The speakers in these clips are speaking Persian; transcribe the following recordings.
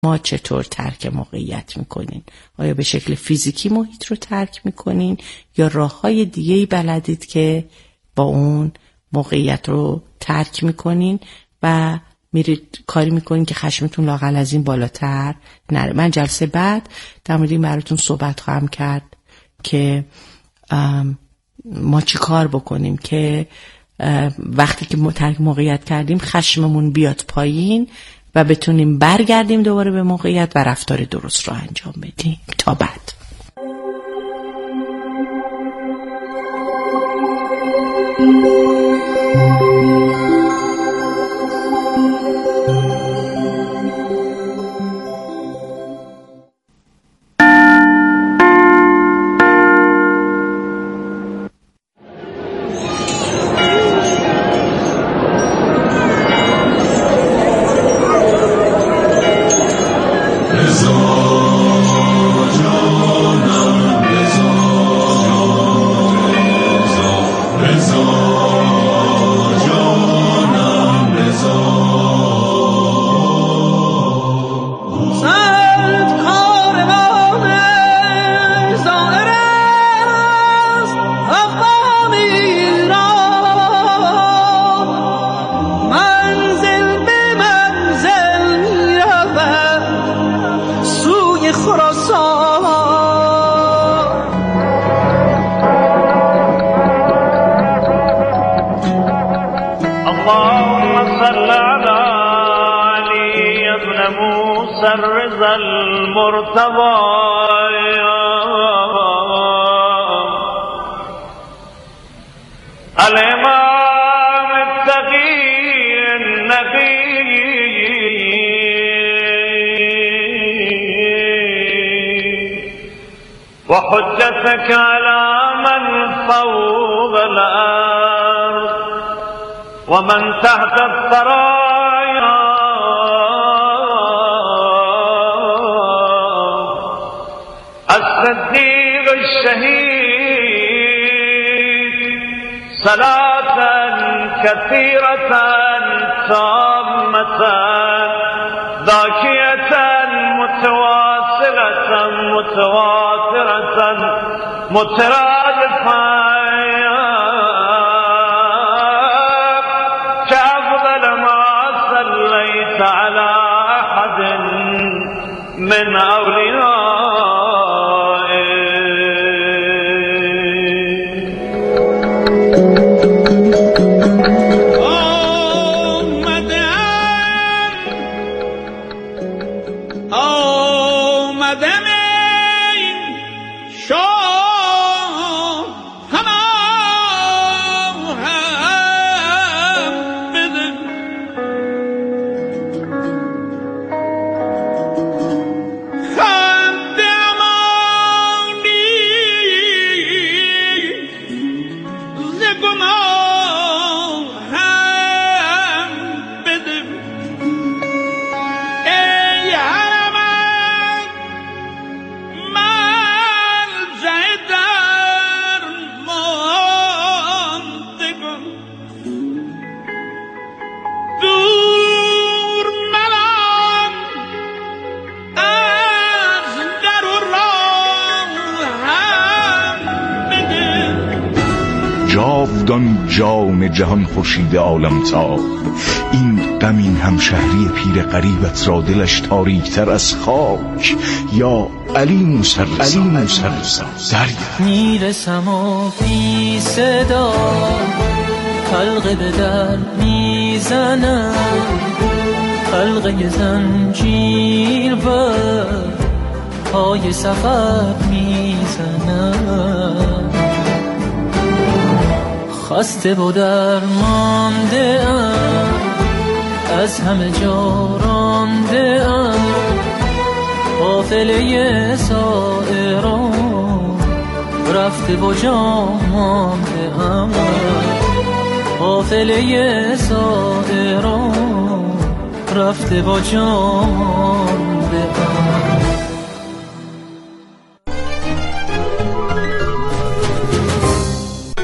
ما چطور ترک موقعیت میکنین؟ آیا به شکل فیزیکی محیط رو ترک میکنین یا راههای دیگه‌ای بلدید که با اون موقعیت رو ترک میکنین و میرید کاری میکنین که خشمتون لااقل از این بالاتر نره؟ من جلسه بعد در مورد این براتون صحبت خواهم کرد که ما چی کار بکنیم که وقتی که ترک موقعیت کردیم خشممون بیاد پایین و بتونیم برگردیم دوباره به موقعیت و رفتار درست رو انجام بدیم. تا بعد. وحجتك على من فوق الأرض ومن تحت الثرايا الصديق الشهيد صلاة كثيرة تامة ذاكية متواصلة متواترة مترادفة كأفضل ما صليت على أحد من أوليائك. جاودان جان جهان خورشید عالم تاب، این غمین همشهری پیر غریبت را دلش تاریکتر از خاک. یا علی موسر دریا میرسم و بی صدا حلقه به در میزنم، حلقه زنجیر و پای سفر میزنم. خسته و درمانده ام، از همه جا رانده ام، قافله سائران رفته و جا مانده ام، قافله سائران رفته و جا مانده ام.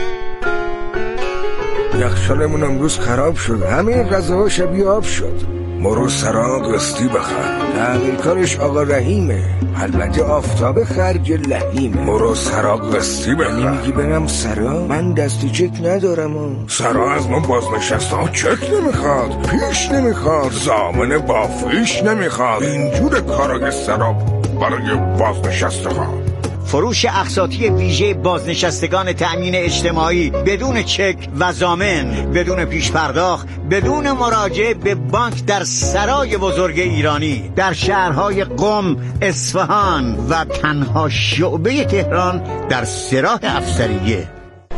یخچالمون امروز خراب شد، همه غذاها شبیه آب شد. مرو سرا قسطی بخر، تحویل کارش آقا رحیمه، البته آفتاب خرج لحیمه. مرو سرا قسطی بخر. نمیگی برم سرا؟ من دستی چک ندارم. سرا از ما بازنشسته ها چک نمیخواد، پیش نمیخواد، ضامن با فیش نمیخواد. اینجور کارای سرا برای بازنشسته ها. فروش اقساطی ویژه بازنشستگان تأمین اجتماعی بدون چک و ضامن، بدون پیش پرداخت، بدون مراجعه به بانک در سرای بزرگ ایرانی در شهرهای قم، اصفهان و تنها شعبه تهران در سراح افسریه.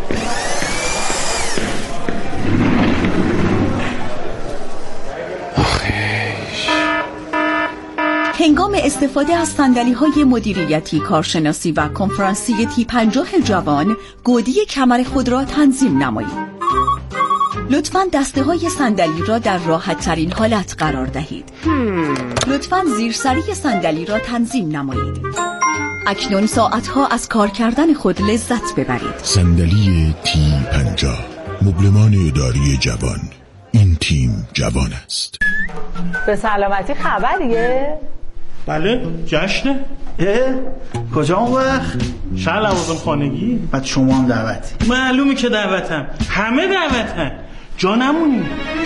هنگام استفاده از صندلی‌های مدیریتی، کارشناسی و کنفرانسی T50 جوان، گودی کمر خود را تنظیم نمایید. لطفاً دسته‌های صندلی را در راحت‌ترین حالت قرار دهید. لطفاً زیرسری صندلی را تنظیم نمایید. اکنون ساعتها از کار کردن خود لذت ببرید. صندلی T50، مبلمان اداری جوان. این تیم جوان است. به سلامتی خبریه؟ بله، جشنه. کجا اون وقت؟ شهر لوازم خانگی. بعد شما هم دعوتی؟ معلومه که دعوتم، همه دعوتن، جا نمونی.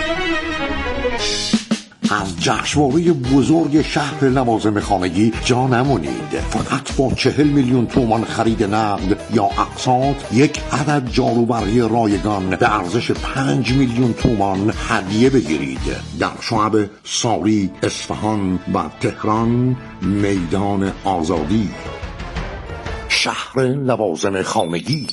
از جشنواره بزرگ شهر لوازم خانگی جا نمونید. فقط با 40 میلیون تومان خرید نقد یا اقساط یک عدد جاروبرقی رایگان به ارزش 5 میلیون تومان هدیه بگیرید. در شعب ساری، اصفهان و تهران، میدان آزادی. شهر لوازم خانگی.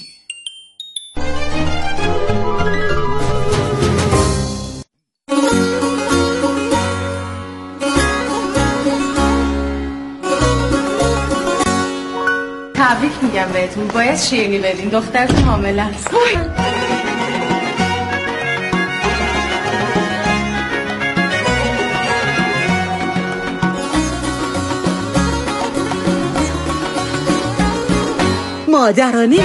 تبریک میگم بهتون، باید شیرینی بدین، دخترتون حامله است. مادرانه.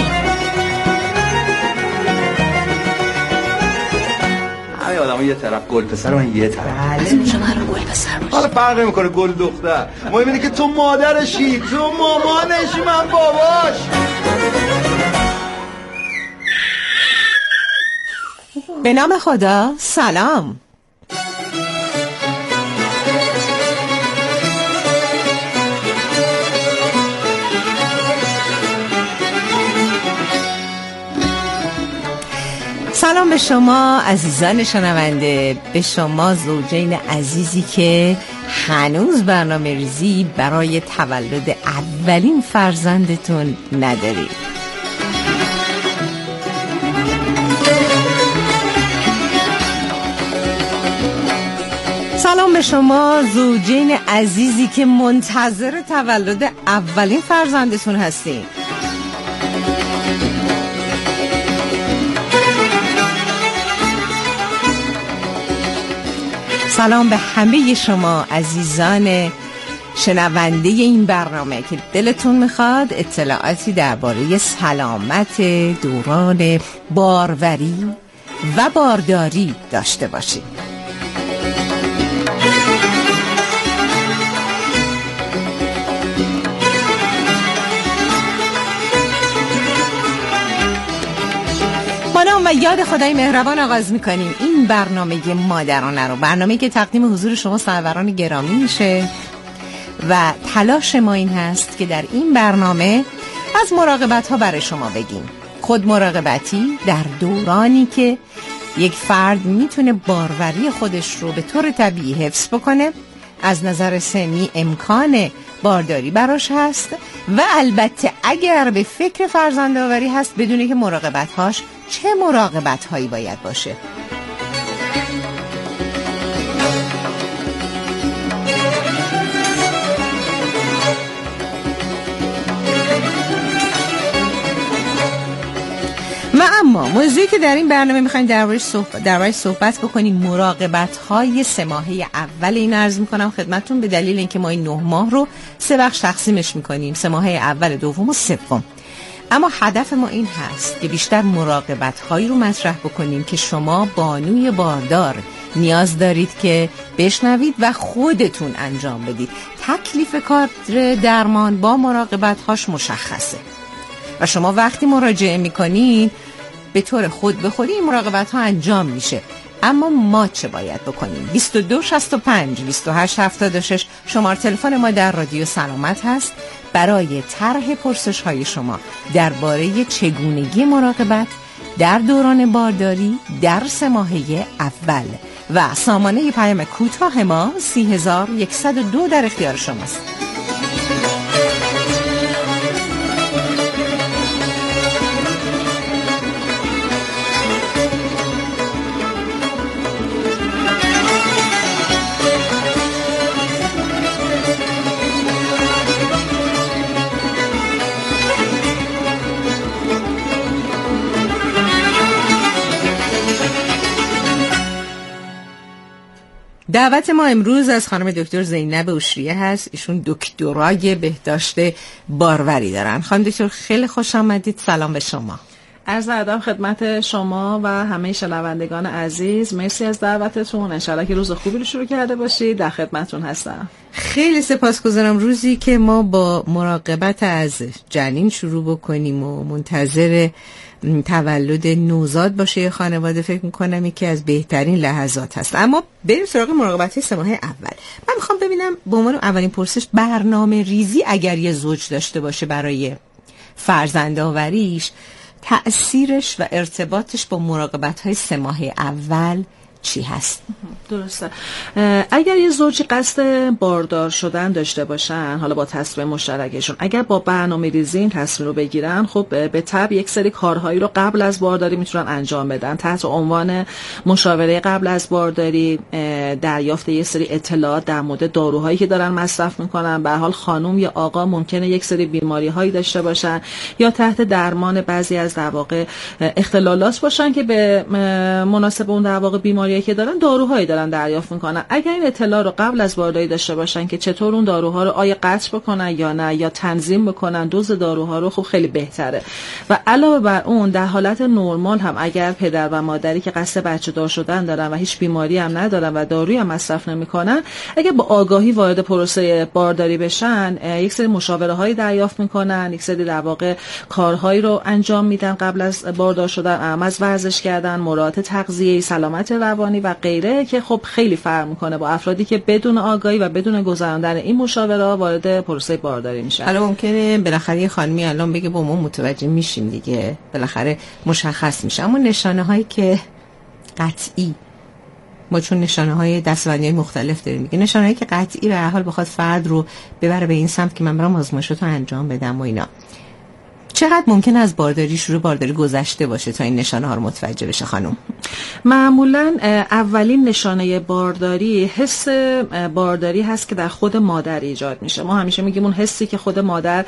همه آدم ها یه طرف، گل پسر من یه طرف. بله شما رو گل پسر باشه. حالا فرق نمیکنه گل دختر، مهم اینه که تو مادرشی، تو مامانشی، من باباش. به نام خدا، سلام. سلام به شما عزیزان شنونده، به شما زوجین عزیزی که هنوز برنامه ریزی برای تولد اولین فرزندتون ندارید. سلام به شما زوجین عزیزی که منتظر تولد اولین فرزندتون هستین. سلام به همه شما عزیزان شنونده این برنامه که دلتون میخواد اطلاعاتی درباره سلامت دوران باروری و بارداری داشته باشید. و یاد خدای مهربان آغاز میکنیم این برنامه مادرانه رو، برنامه که تقدیم حضور شما سروران گرامی میشه و تلاش ما این هست که در این برنامه از مراقبت ها برای شما بگیم. خود مراقبتی در دورانی که یک فرد میتونه باروری خودش رو به طور طبیعی حفظ بکنه، از نظر سنی امکان بارداری براش هست و البته اگر به فکر فرزندآوری هست بدونه که مراقبت‌هاش چه مراقبت‌هایی باید باشه. اما موضوعی که در این برنامه می‌خوایم دربارش صحبت بکنیم مراقبت‌های 3 ماهه اول. این عرض می‌کنم خدمتتون به دلیل اینکه ما این 9 ماه رو 3 بخش تقسیمش می‌کنیم، 3 ماهه اول، دوم و سوم. اما هدف ما این هست که بیشتر مراقبت‌هایی رو مطرح بکنیم که شما بانوی باردار نیاز دارید که بشنوید و خودتون انجام بدید. تکلیف کادر درمان با مراقبت‌هاش مشخصه و شما وقتی مراجعه میکنید به طور خود به خودی این مراقبت‌ها انجام میشه. اما ما چه باید بکنیم؟ 2265 2876 شماره تلفن ما در رادیو سلامت هست برای طرح پرسش‌های شما درباره چگونگی مراقبت در دوران بارداری در 3 ماهه اول و سامانه پیام کوتاه ما 30102 در اختیار شماست. دعوت ما امروز از خانم دکتر زینب اوشریه هست. ایشون دکترای بهداشت باروری دارن. خانم دکتر خیلی خوش آمدید. سلام به شما. عرض ادب خدمت شما و همه شنوندگان عزیز. مرسی از دعوتتون. انشالله که روز خوبی رو شروع کرده باشید. در خدمتتون هستم. خیلی سپاسگزارم. روزی که ما با مراقبت از جنین شروع بکنیم و منتظر تولد نوزاد باشه خانواده، فکر میکنم یکی از بهترین لحظات هست. اما بریم سراغ مراقبت 3 ماه اول. من میخوام ببینم به عنوان اولین پرسش برنامه ریزی اگر یه زوج داشته باشه برای فرزندآوریش، تأثیرش و ارتباطش با مراقبت‌های 3 ماه اول چی هست؟ درسته. اگر یه زوجی قصد باردار شدن داشته باشن، حالا با تصمیم مشترکشون، اگر با برنامه ریزی این تصمیم رو بگیرن، خب به طبع یک سری کارهایی رو قبل از بارداری میتونن انجام بدن تحت عنوان مشاوره قبل از بارداری، دریافت یک سری اطلاعات در مورد داروهایی که دارن مصرف میکنن. به هر حال خانم یا آقا ممکنه یک سری بیماری هایی داشته باشن یا تحت درمان بعضی از در واقع اختلالات باشن که به مناسب اون در واقع بیماری که دارن داروهایی دارن دریافت میکنن. اگر این اطلاع رو قبل از بارداری داشته باشن که چطور اون داروها رو آیا قطع بکنن یا نه، یا تنظیم بکنن دوز داروها رو، خب خیلی بهتره. و علاوه بر اون در حالت نرمال هم اگر پدر و مادری که قصد بچه دار شدن دارن و هیچ بیماری هم ندارن و دارویی هم مصرف نمیکنن، اگر با آگاهی وارد پروسه بارداری بشن، یک سری مشاوره هایی دریافت میکنن، یک سری در واقع کارهایی رو انجام میدن قبل از باردار شدن، از ورزش کردن، مراعات تغذیه، سلامت روانی و غیره، که خب خیلی فرق میکنه با افرادی که بدون آگاهی و بدون گذراندن این مشاوره وارد پروسه بارداری میشن. حالا ممکنه بالاخره یه خانمی الان بگه با ما متوجه میشیم دیگه، بالاخره مشخص میشه، اما نشانه هایی که قطعی، ما چون نشانه های دستبندی مختلف داریم دیگه، نشانه هایی که قطعی به هر حال بخواد فرد رو ببره به این سمت که من برام آزمایشاتو انجام بدم و اینا، چقدر ممکن از بارداری شروع بارداری گذشته باشه تا این نشانه ها رو متوجه بشه خانم؟ معمولا اولین نشانه بارداری حس بارداری هست که در خود مادر ایجاد میشه. ما همیشه میگیم اون حسی که خود مادر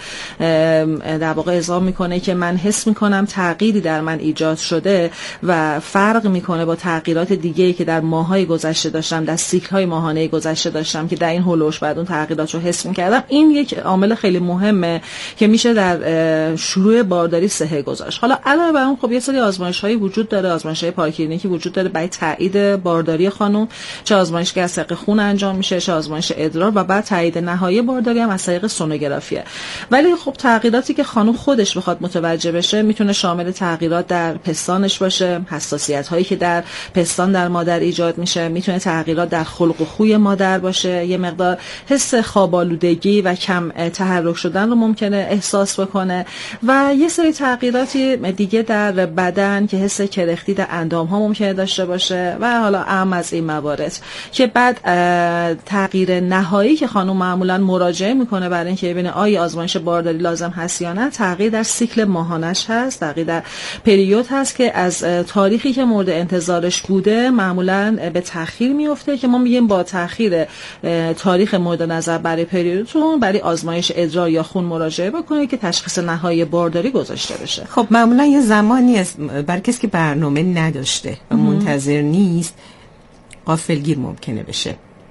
در واقع اعلام میکنه که من حس میکنم تغییری در من ایجاد شده و فرق میکنه با تغییرات دیگه‌ای که در ماه‌های گذشته داشتم، در سیکل‌های ماهانه گذشته داشتم که در این هولوش بعد اون تغییرات رو حس میکردم. این یک عامل خیلی مهمه که میشه در شروع بارداری صحه گذاشت. حالا علاوه بر اون خب یه سری آزمایش‌هایی وجود داره، آزمایش‌های پاراکلینیکی وجود داره برای تایید بارداری خانم، چه آزمایش که از طریق خون انجام میشه، چه آزمایش ادرار، و بعد تایید نهایی بارداری هم از طریق سونوگرافیه. ولی خب تغییراتی که خانم خودش بخواد متوجه بشه میتونه شامل تغییرات در پستانش باشه، حساسیت‌هایی که در پستان در مادر ایجاد میشه، میتونه تغییرات در خلق و خوی مادر باشه، یه مقدار حس خواب‌آلودگی و کم تحرک شدن رو ممکنه احساس بکنه، و یه سری تغییراتی دیگه در بدن که حس کرختی در اندام‌ها ممکنه داشته باشه و حالا اهم از این موارد که بعد تغییر نهایی که خانم معمولا مراجعه میکنه برای اینکه ببینه آیا آزمایش بارداری لازم هست یا نه، تغییر در سیکل ماهانش هست، تغییر در پریود هست که از تاریخی که مورد انتظارش بوده معمولا به تأخیر میفته، که ما میگیم با تأخیر تاریخ مورد نظر برای پریودتون برای آزمایش ادرار یا خون مراجعه بکنید که تشخیص نهایی بارداری گذاشته بشه. خب معمولا یه زمانی است برای کسی که برنامه نداشته و منتظر نیست غافلگیر ممکنه بشه.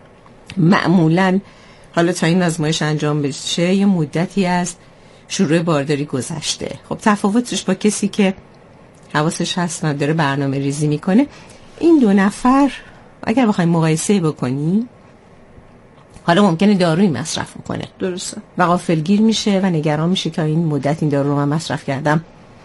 معمولا حالا تا این آزمایش انجام بشه یه مدتی از شروع بارداری گذشته. خب تفاوتش با کسی که حواسش هست و داره برنامه ریزی میکنه، این دو نفر اگر بخوایم مقایسه بکنیم، حالا ممکنه دارویی مصرف میکنه، درسته، و غافلگیر میشه و نگران میشه که این مدت این دارو رو من مصرف کردم،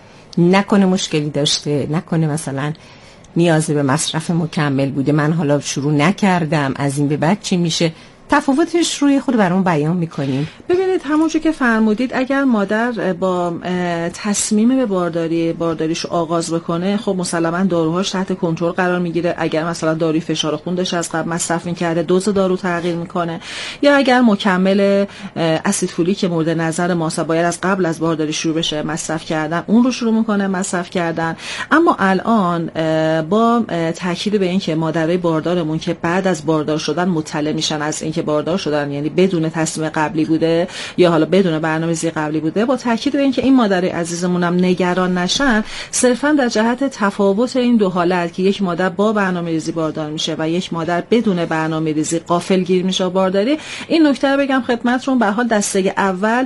نکنه مشکلی داشته، نکنه مثلا نیاز به مصرف مکمل بوده، من حالا شروع نکردم، از این به بعد چی میشه. تفاوتش روی خود برام بیان میکنیم. ببینید همونجور که فرمودید، اگر مادر با تصمیم به بارداریش آغاز بکنه، خب مسلما داروهاش تحت کنترل قرار میگیره. اگر مثلا داروی فشار خونش از قبل مصرف میکرده، دوز دارو تغییر میکنه، یا اگر مکمل اسید فولیک مورد نظر ماست باید از قبل از بارداری شروع بشه مصرف کردن، اون رو شروع میکنه مصرف کردن. اما الان با تاکید به این که مادرای باردارمون که بعد از باردار شدن مطلع میشن از این که باردار شدن، یعنی بدون تصمیم قبلی بوده یا حالا بدون برنامه‌ریزی قبلی بوده، با تاکید به این که این مادر عزیزمون هم نگران نشن، صرفا در جهت تفاوت این دو حالت که یک مادر با برنامه‌ریزی باردار میشه و یک مادر بدون برنامه‌ریزی غافلگیر میشه بارداری، این نکته رو بگم خدمتتون. به حال دسته اول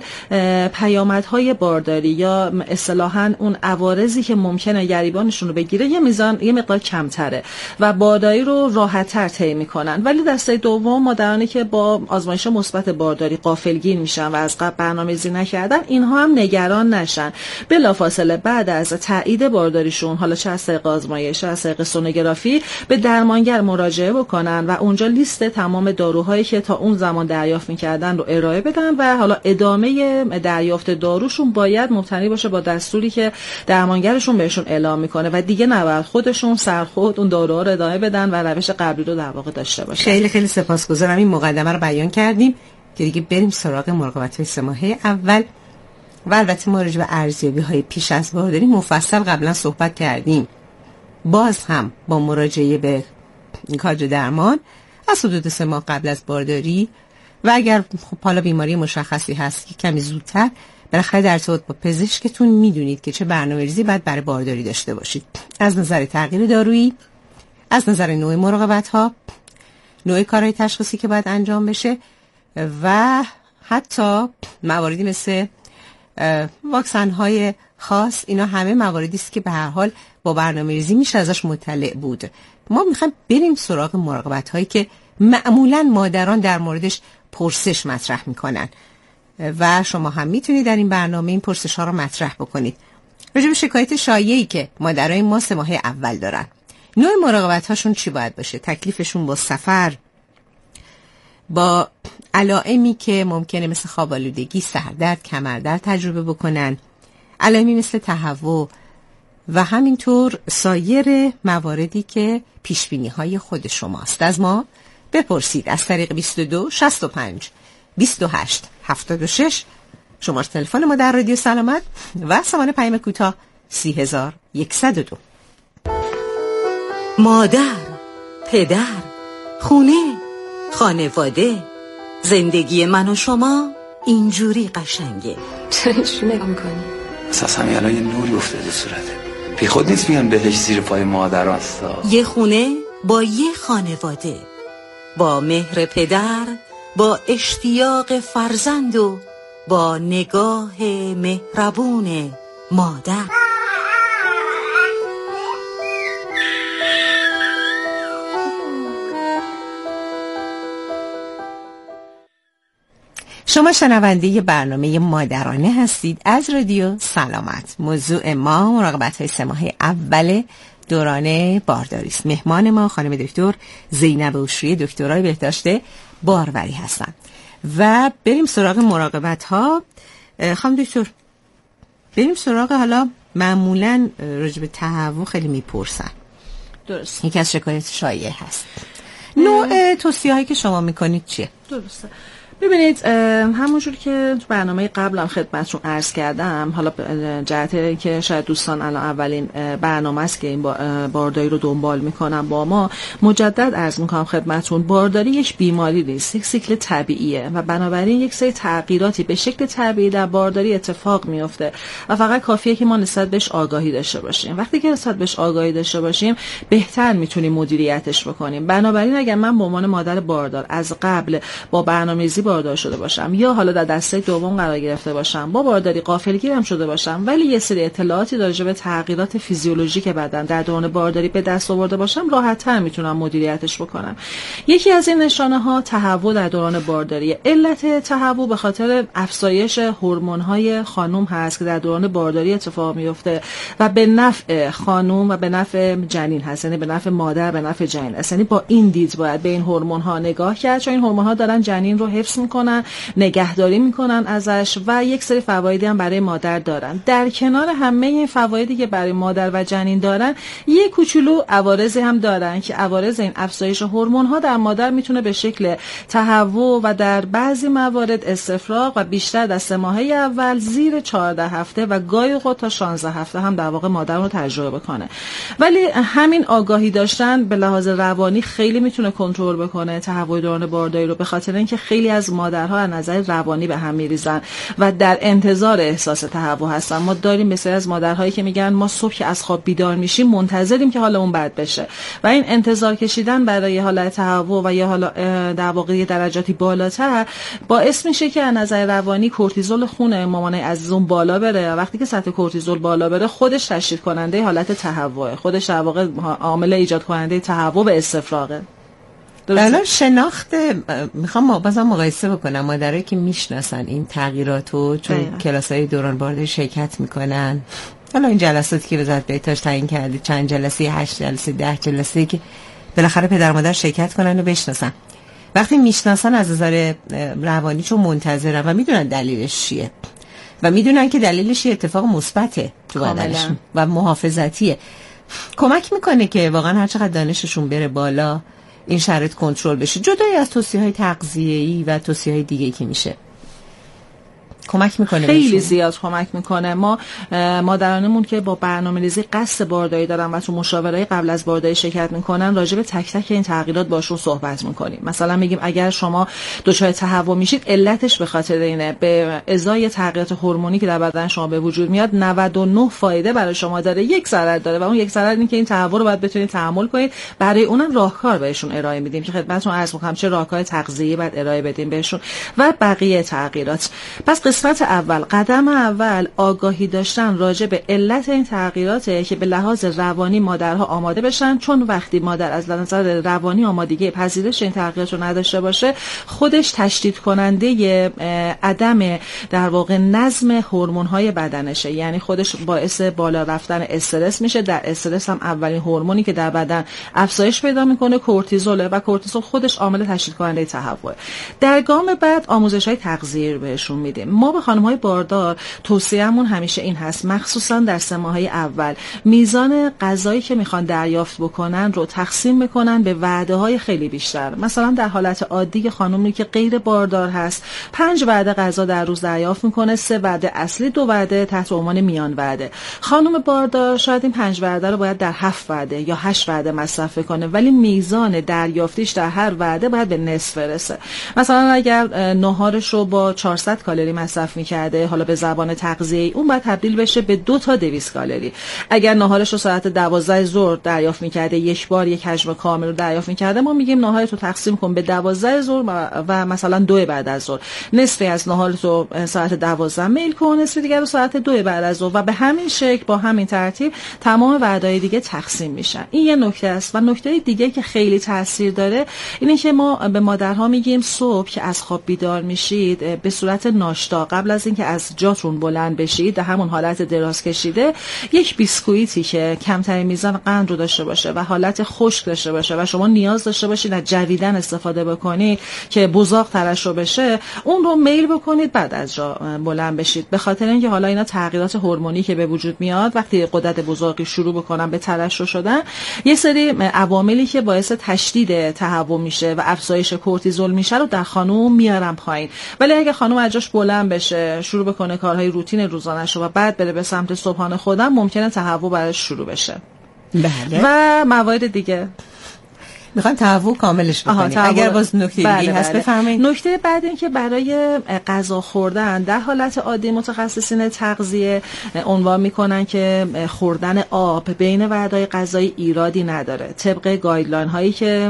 پیامدهای بارداری یا اصطلاحاً اون عوارضی که ممکنه گریبانشون رو بگیره یه مقدار کمتره و بارداری رو راحت‌تر طی میکنن. ولی دسته دوم مادرانی که با آزمایش مثبت بارداری غافلگیر میشن و از قبل برنامه‌ریزی نکردن، اینها هم نگران نشن. بلافاصله بعد از تایید بارداریشون، حالا چه از طریق آزمایش چه از طریق سونوگرافی، به درمانگر مراجعه بکنن و اونجا لیست تمام داروهایی که تا اون زمان دریافت میکردن رو ارائه بدن و حالا ادامه دریافت داروشون باید مبتنی باشه با دستوری که درمانگرشون بهشون اعلام میکنه و دیگه نباید خودشون سرخود اون داروها رو ادامه بدن و روش قبلی رو در واقع داشته باشن. خیلی خیلی سپاسگزارم. این مقدمه رو بیان کردیم که دیگه بریم سراغ مراقبت‌های 3 ماهه اول. و البته ما راجع به ارزیابی‌های پیش از بارداری مفصل قبلا صحبت کردیم. باز هم با مراجعه به کادر درمان از حدود 3 ماه قبل از بارداری و اگر خب حالا بیماری مشخصی هست که کمی زودتر، بالاخره در ارتباط با پزشکتون میدونید که چه برنامه‌ریزی باید برای بارداری داشته باشید، از نظر تغییر دارویی، از نظر نوع مراقبت‌ها، نوع کارهای تشخیصی که باید انجام بشه و حتی مواردی مثل واکسن‌های خاص. اینا همه مواردی است که به هر حال با برنامه‌ریزی میشه ازش مطلع بود. ما میخوایم بریم سراغ مراقبت‌هایی که معمولاً مادران در موردش پرسش مطرح میکنن و شما هم میتونید در این برنامه این پرسش‌ها رو مطرح بکنید راجع به شکایت شایعی که مادرای ما 3 ماه اول دارن. نوع مراقبت‌هاشون چی باید باشه؟ تکلیفشون با سفر، با علائمی که ممکنه مثل خواب‌آلودگی، سردرد، کمردرد تجربه بکنن، علائمی مثل تهوع و همینطور سایر مواردی که پیشبینی‌های خود شماست. از ما بپرسید از طریق 22 65 28 76 شماره تلفن ما در رادیو سلامت و سامان پیام کوتاه 30102. مادر، پدر، خونه، خانواده، زندگی من و شما اینجوری قشنگه. چرا اینجوری نگاه میکنی؟ اساس همین الان یه نوری افتاده صورته. بی خود نیست میگن بهش زیر پای مادر هستا. یه خونه با یه خانواده، با مهر پدر، با اشتیاق فرزند و با نگاه مهربون مادر. شما شنونده برنامه مادرانه هستید از رادیو سلامت. موضوع ما مراقبت‌های 3 ماه اول دوران بارداری است. مهمان ما خانم دکتر زینب اوشری، دکترای بهداشت باروری هستند و بریم سراغ مراقبت‌ها. خانم دکتر، بریم سراغ حالا معمولاً راجع به تهوع خیلی میپرسن. درست. یکی از شکایت شایع هست. نوع توصیه‌هایی که شما میکنید چیه؟ درسته. ببینید همونجور که برنامه قبلم خدمتتون عرض کردم، حالا جهت که شاید دوستان الان اولین برنامه است که این بارداری رو دنبال میکنن با ما، مجدد عرض میکنم خدمتتون بارداری یک بیماری نیست، یک سیکل طبیعیه و بنابراین یک سری تغییراتی به شکل طبیعی در بارداری اتفاق میفته و فقط کافیه که ما نسبت بهش آگاهی داشته باشیم. وقتی که نسبت بهش آگاهی داشته باشیم بهتر میتونیم مدیریتش بکنیم. بنابراین اگر من به عنوان مادر باردار از قبل با برنامه‌ریزی باردار شده باشم یا حالا در دسته دوم قرار گرفته باشم، با بارداری غافلگیرم شده باشم، ولی یه سری اطلاعاتی راجع به تغییرات فیزیولوژیک بدن در دوران بارداری به دست آورده باشم، راحت‌تر میتونم مدیریتش بکنم. یکی از این نشانه‌ها تهوع در دوران بارداری. علت تهوع به خاطر افزایش هورمون‌های خانم هست که در دوران بارداری اتفاق میفته و به نفع خانم و به نفع جنین هست، یعنی به نفع مادر، به نفع جنین. یعنی با این دید باید به این هورمون‌ها نگاه کرد، چون این هورمون‌ها دارن جنین رو حفظ میکنن، نگهداری میکنن ازش و یک سری فوایدی هم برای مادر دارن. در کنار همه این فوایدی که برای مادر و جنین دارن، یک کوچولو عوارضی هم دارن که عوارض این افزایش هورمون‌ها در مادر میتونه به شکل تهوع و در بعضی موارد استفراغ و بیشتر در 3 ماهه اول زیر 14 هفته و گاهی اوقات تا 16 هفته هم در واقع مادر رو تجربه کنه. ولی همین آگاهی داشتن به لحاظ روانی خیلی میتونه کنترل بکنه تهوع دوران بارداری رو، به خاطر اینکه خیلی از مادرها از نظر روانی به هم میریزن و در انتظار احساس تهوع هستن. ما داریم بسیاری از مادرهایی که میگن ما صبح که از خواب بیدار میشیم منتظریم که حالمون بد بشه و این انتظار کشیدن برای حالت تهوع و یا حالا در واقع درجاتی بالاتر باعث میشه که از نظر روانی کورتیزول خون مامان عزیزمون بالا بره. وقتی که سطح کورتیزول بالا بره، خودش تشدید کننده حالت تهوع، خودش در واقع عامل ایجاد کننده تهوع به استفراغه. الان شناخت میخوام بازم مقایسه بکنم مادرایی که میشناسن این تغییراتو، چون کلاسای دوران بارداری شرکت میکنن، حالا این جلساتی که وزارت بهداشت تعیین کرده، چند جلسه، 8 جلسه، 10 جلسه، که بالاخره پدر مادر شرکت کنن و بشناسن. وقتی میشناسن از نظر روانی چون منتظرن و میدونن دلیلش چیه و میدونن که دلیلش اتفاق مثبته تو بدنشون و محافظتیه، کمک میکنه که واقعا هر چقدر دانششون بره بالا این شرایط کنترل بشه، جدای از توصیه‌های تغذیه‌ای و توصیه‌های دیگه‌ای که میشه. کمک میکنه، خیلی زیاد کمک میکنه. ما مادرانمون که با برنامه‌ریزی قصد بارداری دارن و تو مشاوره‌های قبل از بارداری شرکت میکنن، راجع به تک تک این تغییرات باشون صحبت میکنیم. مثلا میگیم اگر شما دچار تهوع میشید، علتش به خاطر اینه، به ازای تغییرات هورمونی که در بدن شما به وجود میاد 99 فایده برای شما داره، 1 ضرر داره و اون 1 ضرر اینه که این تهوع رو باید بتونید تحمل کنید. برای اونم راهکار بهشون ارائه میدیم که خدمتتون عرض میکنم چه راهکار تغذیه‌ای باید ارائه بدیم بهشون و بقیه تغییرات. پس قسمت اول، قدم اول آگاهی داشتن راجع به علت این تغییراته که به لحاظ روانی مادرها آماده بشن، چون وقتی مادر از نظر روانی آمادگی پذیرش این تغییرات رو نداشته باشه، خودش تشدید کننده عدم در واقع نظم هورمون‌های بدنشه، یعنی خودش باعث بالا رفتن استرس میشه. در استرس هم اولین هورمونی که در بدن افزایش پیدا میکنه کورتیزوله و کورتیزول خودش عامل تشدید کننده تهوع. در گام بعد آموزش‌های تغذیه‌ای بهشون میدیم. ما به خانم‌های باردار توصیه‌مون همیشه این هست، مخصوصا در 3 ماهه اول میزان غذایی که میخوان دریافت بکنن رو تقسیم بکنن به وعده‌های خیلی بیشتر. مثلا در حالت عادی خانمی که غیر باردار هست 5 وعده غذا در روز دریافت میکنه، 3 وعده اصلی، 2 وعده تحت عنوان میان وعده. خانم باردار شاید این 5 وعده رو باید در 7 وعده یا 8 وعده مصرف کنه، ولی میزان دریافتیش در هر وعده باید به نصف برسه. مثلا اگر ناهارش رو با 400 کالری مصرف میکرده، حالا به زبان تغذیه‌ای اون باید تبدیل بشه به 2 تا 200 کالری. اگر ناهارش رو ساعت 12 ظهر دریافت میکرده، یک بار یک حجم کامل رو دریافت میکرده، ما میگیم ناهارت رو تقسیم کن به 12 ظهر و مثلا 2 بعد از ظهر، نصفی از ناهارت رو ساعت 12 میل کن، نصف دیگر رو ساعت 2 بعد از ظهر و به همین شکل با همین ترتیب تمام وعده‌های دیگه تقسیم میشن. این یه نکته است. و نکته دیگه که خیلی تاثیر داره اینه که ما به مادرها میگیم صبح که از خواب بیدار میشید، به صورت ناشتا قبل از اینکه از جاتون بلند بشید در همون حالت دراز کشیده، یک بیسکویتی که کمترین میزان قند رو داشته باشه و حالت خشک داشته باشه و شما نیاز داشته باشید از جویدن استفاده بکنید که بزاق ترشح بشه، اون رو میل بکنید بعد از جا بلند بشید، به خاطر اینکه حالا اینا تغییرات هورمونی که به وجود میاد وقتی غدد بزاقی شروع بکنن به ترشح شدن، یه سری عواملی که باعث تشدید تهوع میشه و افزایش کورتیزول میشه رو در خانم میارن پایین. ولی اگه خانم از جاش بلند بشه، شروع بکنه کارهای روتین روزانه‌شو و بعد بره به سمت صبحانه خودم، ممکنه تهوع براش شروع بشه. بله. و موارد دیگه. میخوام تهوع کاملش بکنیم. اگر باز نکته دیگه هست بفرمایید. نکته بعد این که برای غذا خوردن در حالت عادی متخصصین تغذیه عنوان میکنن که خوردن آب بین وعده‌های غذایی ایرادی نداره، طبق گایدلاین هایی که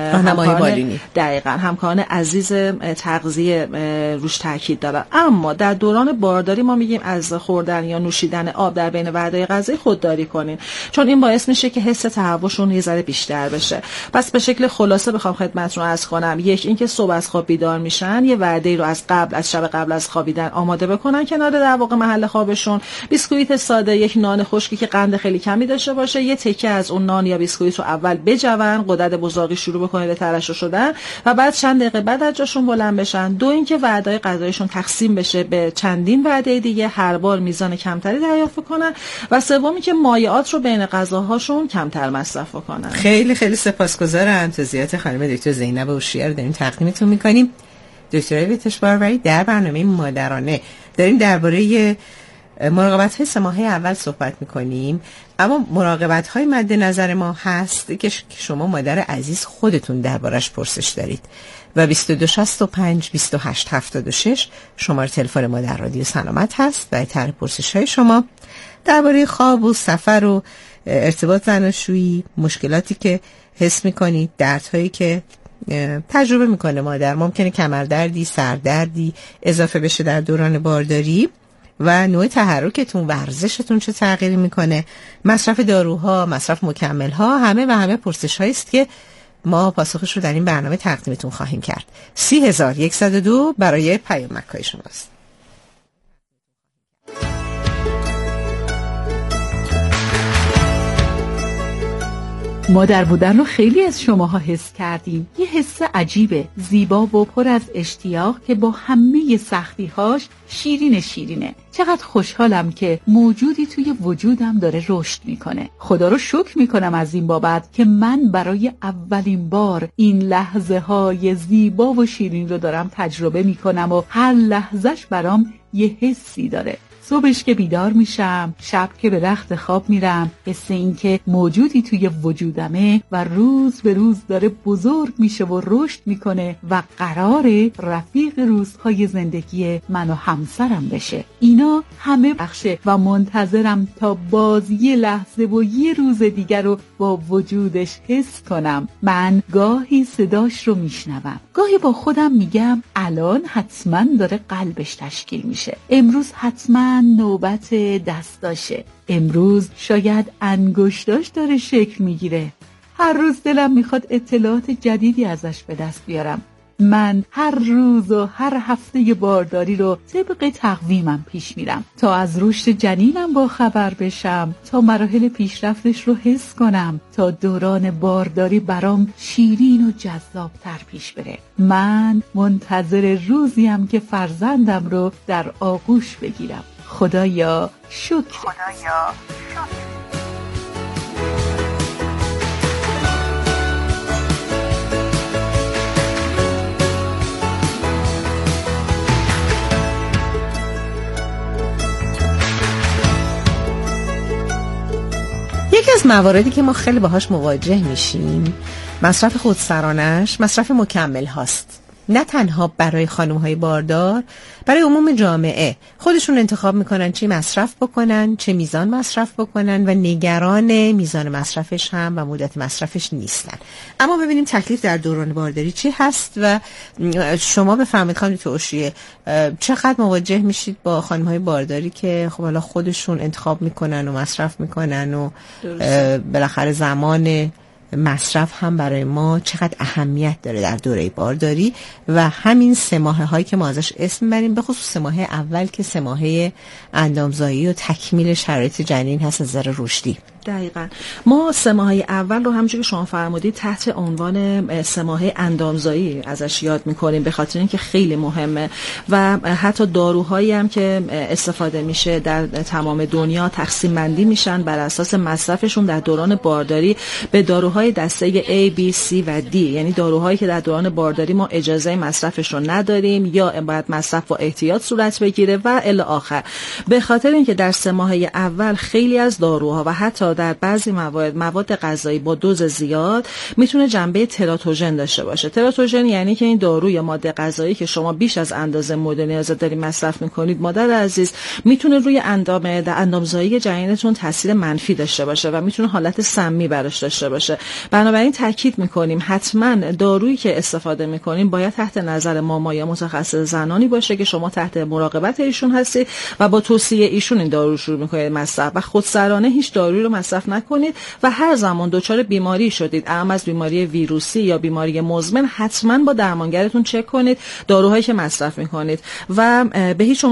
همکاران عزیز تغذیه روش تاکید دارن. اما در دوران بارداری ما میگیم از خوردن یا نوشیدن آب در بین وعده‌های غذایی خودداری کنین، چون این باعث میشه که حس تهوعشون یه ذره بیشتر بشه. پس به شکل خلاصه بخوام خدمتتون عرض کنم، یک اینکه صبح از خواب بیدار میشن یه وعده‌ای رو از شب قبل از خوابیدن آماده بکنن کنار در واقع محل خوابشون. بیسکویت ساده، یک نان خشکی که قند خیلی کمی داشته باشه، یه تکه از اون نان یا بیسکویت رو اول بجون، غدد بزاقی شروع بکنه به ترشح شدن و بعد چند دقیقه بعد از جاشون بلند بشن. دو اینکه وعده‌های غذایشون تقسیم بشه به چندین وعده دیگه، هر بار میزان کمتری دریافت کنن. و سومی که مایعات رو بین غذاهاشون کمتر مصرف کنن. خیلی خیلی سپاسگزارم. توضیحات خانم دکتر زینب هوشیار رو داریم تقدیمتون می‌کنیم. دکتر ویتش باروری در برنامه مادرانه داریم درباره مراقبت‌های 3 ماهه اول صحبت می‌کنیم، اما مراقبت‌های مد نظر ما هست که شما مادر عزیز خودتون دربارش پرسش دارید و 2265 2876 شماره تلفن ما در رادیو سلامت هست و طرح پرسش‌های شما درباره خواب و سفر و ارتباط زناشویی، مشکلاتی که حس می‌کنید، دردهایی که تجربه میکنه مادر، ممکنه کمردردی، سردردی اضافه بشه در دوران بارداری و نوع تحرکتون، ورزشتون چه تغییری میکنه، مصرف داروها، مصرف مکملها، همه پرسش‌هایی است که ما پاسخش رو در این برنامه تقدیمتون خواهیم کرد. 30102 برای پیامک‌های شماست. مادر بودن رو خیلی از شماها حس کردیم. یه حس عجیبه، زیبا و پر از اشتیاق که با همه سختی‌هاش شیرینه. چقدر خوشحالم که موجودی توی وجودم داره رشد میکنه. خدا رو شکر میکنم از این بابت که من برای اولین بار این لحظه های زیبا و شیرین رو دارم تجربه میکنم و هر لحظهش برام یه حسی داره. صبحش که بیدار میشم، شب که به رخت خواب میرم، حس این که موجودی توی وجودمه و روز به روز داره بزرگ میشه و رشد میکنه و قراره رفیق روزهای زندگی من و همسرم بشه. اینا همه بخشه و منتظرم تا باز یه لحظه و یه روز دیگر رو با وجودش حس کنم. من گاهی صداش رو میشنوم، گاهی با خودم میگم الان حتما داره قلبش تشکیل میشه، امروز حتما نوبت دستاشه، امروز شاید انگشتاش داره شکل میگیره. هر روز دلم میخواد اطلاعات جدیدی ازش به دست بیارم. من هر روز و هر هفته بارداری رو طبق تقویمم پیش میرم تا از رشد جنینم با خبر بشم، تا مراحل پیشرفتش رو حس کنم، تا دوران بارداری برام شیرین و جذابتر پیش بره. من منتظر روزیم که فرزندم رو در آغوش بگیرم. خدایا شکر. یکی از مواردی که ما خیلی باهاش مواجه میشیم مصرف خودسرانش، مصرف مکمل هاست. نه تنها برای خانم‌های باردار، برای عموم جامعه خودشون انتخاب میکنن چی مصرف بکنن، چه میزان مصرف بکنن و نگران میزان مصرفش هم و مدت مصرفش نیستن. اما ببینیم تکلیف در دوران بارداری چی هست و شما بفرمایید خانم توشیه چقدر مواجه میشید با خانم‌های بارداری که خب حالا خودشون انتخاب میکنن و مصرف میکنن و بالاخره زمان مصرف هم برای ما چقدر اهمیت داره در دوره بارداری و همین 3 ماه هایی که ما ازش اسم بریم، به خصوص 3 ماه اول که 3 ماه اندامزایی و تکمیل شرایط جنین هست از نظر رشدی. دقیقاً ما 3 ماه اول رو همونجوری که شما فرمودید تحت عنوان 3 ماه اندامزایی ازش یاد میکنیم، به خاطر اینکه خیلی مهمه و حتی داروهایی هم که استفاده میشه در تمام دنیا تقسیم بندی میشن بر اساس مصرفشون در دوران بارداری به داروهای داروهای دسته A, B, C و D، یعنی داروهایی که در دوران بارداری ما اجازه مصرفش رو نداریم یا باید مصرف با احتیاط صورت بگیره و الی آخر. به خاطر اینکه در 3 ماهه اول خیلی از داروها و حتی در بعضی مواد غذایی با دوز زیاد میتونه جنبه تراتوژن داشته باشه. تراتوژن یعنی که این دارو یا ماده غذایی که شما بیش از اندازه مورد نیاز دارید مصرف میکنید مادر عزیز میتونه روی اندامزایی جنینتون تاثیر منفی داشته باشه و میتونه حالت سمی براش داشته باشه. بنابراین تاکید میکنیم حتما دارویی که استفاده میکنیم باید تحت نظر ماما یا متخصص زنانی باشه که شما تحت مراقبت ایشون هستید و با توصیه ایشون این دارو رو شروع میکنید مصرف و خودسرانه هیچ دارویی رو مصرف نکنید و هر زمان دچار بیماری شدید، اما از بیماری ویروسی یا بیماری مزمن، حتما با درمانگرتون چک کنید داروهایی که مصرف میکنید و به هیچ